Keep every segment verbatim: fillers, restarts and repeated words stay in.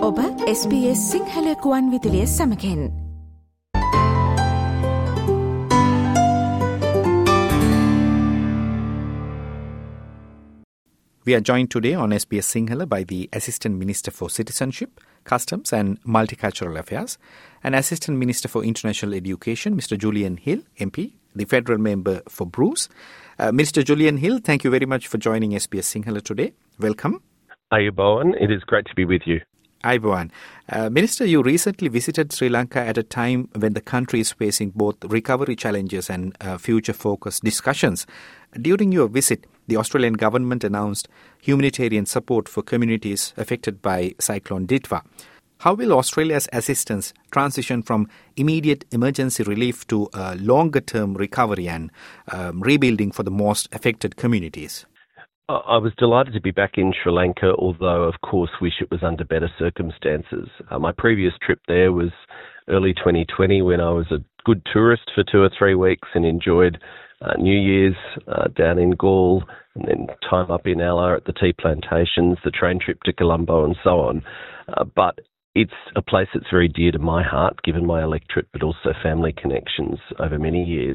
ඔබ S B S Sinhala කුවන් විදුලිය සමගින්. We are joined today on S B S Sinhala by the Assistant Minister for Citizenship, Customs and Multicultural Affairs and Assistant Minister for International Education, Mister Julian Hill, M P, the Federal Member for Bruce. Uh, Mister Julian Hill, thank you very much for joining S B S Sinhala today. Welcome. Ayubowan, it is great to be with you. Ayubowan. Uh, Minister, you recently visited Sri Lanka at a time when the country is facing both recovery challenges and uh, future-focused discussions. During your visit, the Australian government announced humanitarian support for communities affected by Cyclone Ditwa. How will Australia's assistance transition from immediate emergency relief to uh, longer-term recovery and um, rebuilding for the most affected communities? I was delighted to be back in Sri Lanka, although, of course, wish it was under better circumstances. Uh, my previous trip there was early twenty twenty when I was a good tourist for two or three weeks and enjoyed uh, New Year's uh, down in Galle and then time up in Ella at the tea plantations, the train trip to Colombo and so on. Uh, but it's a place that's very dear to my heart, given my electorate, but also family connections over many years.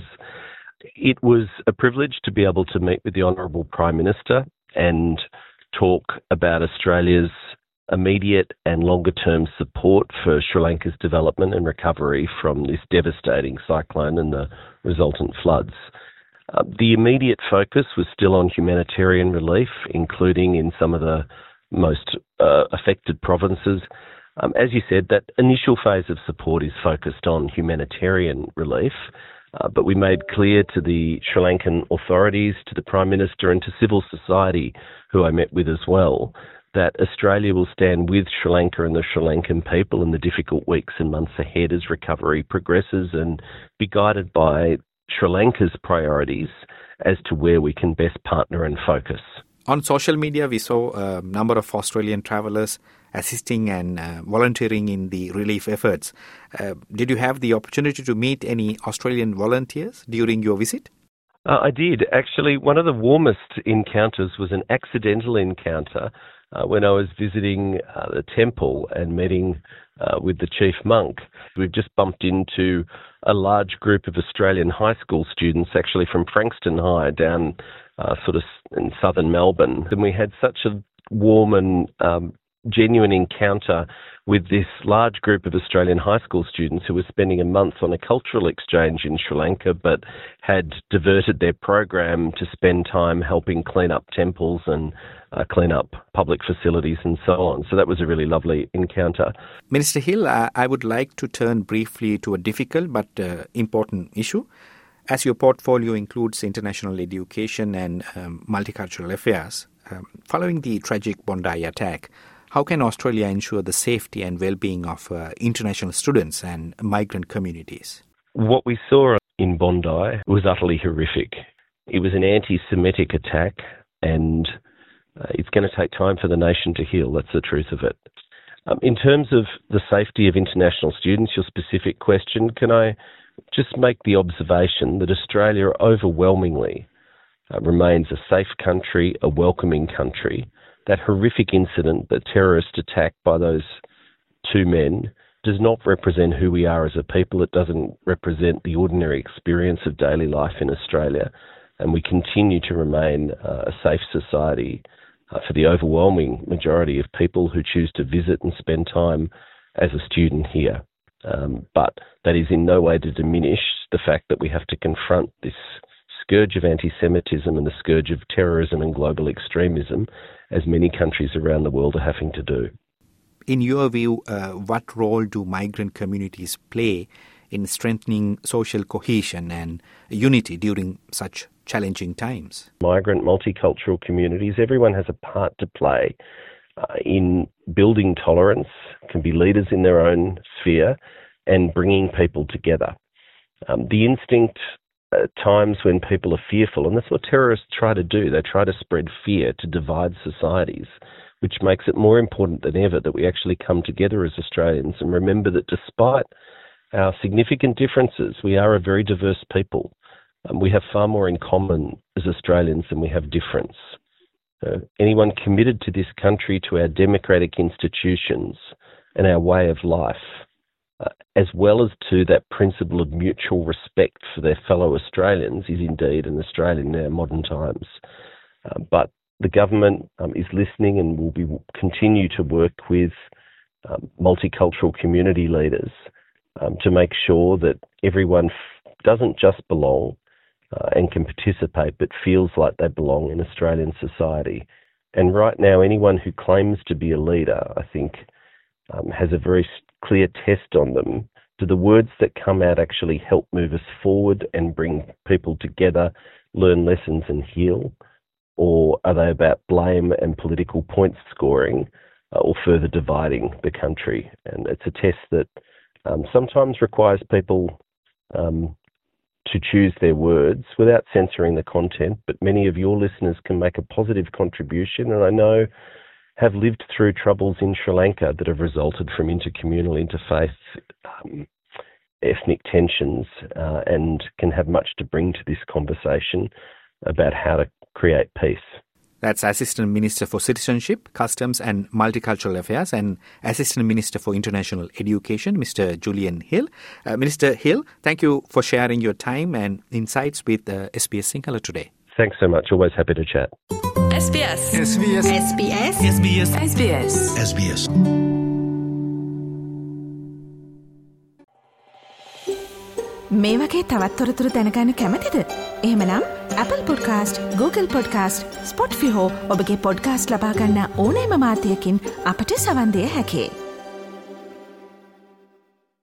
It was a privilege to be able to meet with the Honourable Prime Minister and talk about Australia's immediate and longer-term support for Sri Lanka's development and recovery from this devastating cyclone and the resultant floods. Uh, the immediate focus was still on humanitarian relief, including in some of the most uh, affected provinces. Um, as you said, that initial phase of support is focused on humanitarian relief. Uh, but we made clear to the Sri Lankan authorities, to the Prime Minister and to civil society, who I met with as well, that Australia will stand with Sri Lanka and the Sri Lankan people in the difficult weeks and months ahead as recovery progresses and be guided by Sri Lanka's priorities as to where we can best partner and focus. On social media, we saw a number of Australian travellers assisting and uh, volunteering in the relief efforts. Uh, did you have the opportunity to meet any Australian volunteers during your visit? Uh, I did. Actually, one of the warmest encounters was an accidental encounter uh, when I was visiting uh, the temple and meeting uh, with the chief monk. We've just bumped into a large group of Australian high school students, actually from Frankston High down uh, sort of in southern Melbourne. And we had such a warm and um, genuine encounter with this large group of Australian high school students who were spending a month on a cultural exchange in Sri Lanka but had diverted their program to spend time helping clean up temples and uh, clean up public facilities and so on. So that was a really lovely encounter. Minister Hill, uh, I would like to turn briefly to a difficult but uh, important issue. As your portfolio includes international education and um, multicultural affairs, um, following the tragic Bondi attack, how can Australia ensure the safety and well-being of uh, international students and migrant communities? What we saw in Bondi was utterly horrific. It was an anti-Semitic attack, and uh, it's going to take time for the nation to heal. That's the truth of it. Um, in terms of the safety of international students, your specific question, can I just make the observation that Australia overwhelmingly uh, remains a safe country, a welcoming country. That horrific incident, the terrorist attack by those two men, does not represent who we are as a people. It doesn't represent the ordinary experience of daily life in Australia. And we continue to remain uh, a safe society uh, for the overwhelming majority of people who choose to visit and spend time as a student here. Um, but that is in no way to diminish the fact that we have to confront this scourge of anti-Semitism and the scourge of terrorism and global extremism, as many countries around the world are having to do. In your view, uh, what role do migrant communities play in strengthening social cohesion and unity during such challenging times? Migrant multicultural communities, everyone has a part to play uh, in building tolerance, can be leaders in their own sphere, and bringing people together. Um, the instinct at times when people are fearful, and that's what terrorists try to do. They try to spread fear to divide societies, which makes it more important than ever that we actually come together as Australians and remember that despite our significant differences, we are a very diverse people. Um, we have far more in common as Australians than we have difference. Uh, anyone committed to this country, to our democratic institutions, and our way of life, uh, as well as to that principle of mutual respect for their fellow Australians, is indeed an Australian in our modern times. Uh, but the government um, is listening and will be continue to work with um, multicultural community leaders um, to make sure that everyone f- doesn't just belong uh, and can participate, but feels like they belong in Australian society. And right now, anyone who claims to be a leader, I think, um, has a very clear test on them. Do the words that come out actually help move us forward and bring people together, learn lessons and heal? Or are they about blame and political point scoring uh, or further dividing the country? And it's a test that um, sometimes requires people um, to choose their words without censoring the content, but many of your listeners can make a positive contribution, and I know have lived through troubles in Sri Lanka that have resulted from intercommunal, interfaith, um, ethnic tensions, uh, and can have much to bring to this conversation about how to create peace. That's Assistant Minister for Citizenship, Customs and Multicultural Affairs and Assistant Minister for International Education, Mister Julian Hill. Uh, Minister Hill, thank you for sharing your time and insights with uh, S B S Sinhala today. Thanks so much. Always happy to chat. S B S. S B S. S B S. S B S. S B S. S B S. මේ වගේ තවත් තොරතුරු දැනගන්න කැමතිද? එහෙමනම් Apple Podcast, Google Podcast, Spotify හෝ ඔබගේ podcast ලබා ගන්න ඕනෑම මාධ්‍යයකින් අපට සවන් දිය හැකියි.